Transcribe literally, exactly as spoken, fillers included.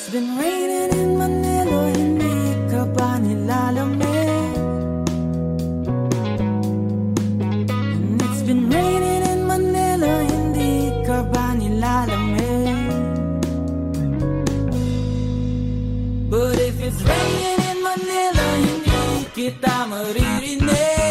It's been raining in Manila, hindi ka ba nilalamig? And it's been raining in Manila, hindi ka ba nilalamig? But if it's raining in Manila, hindi kita maririnig.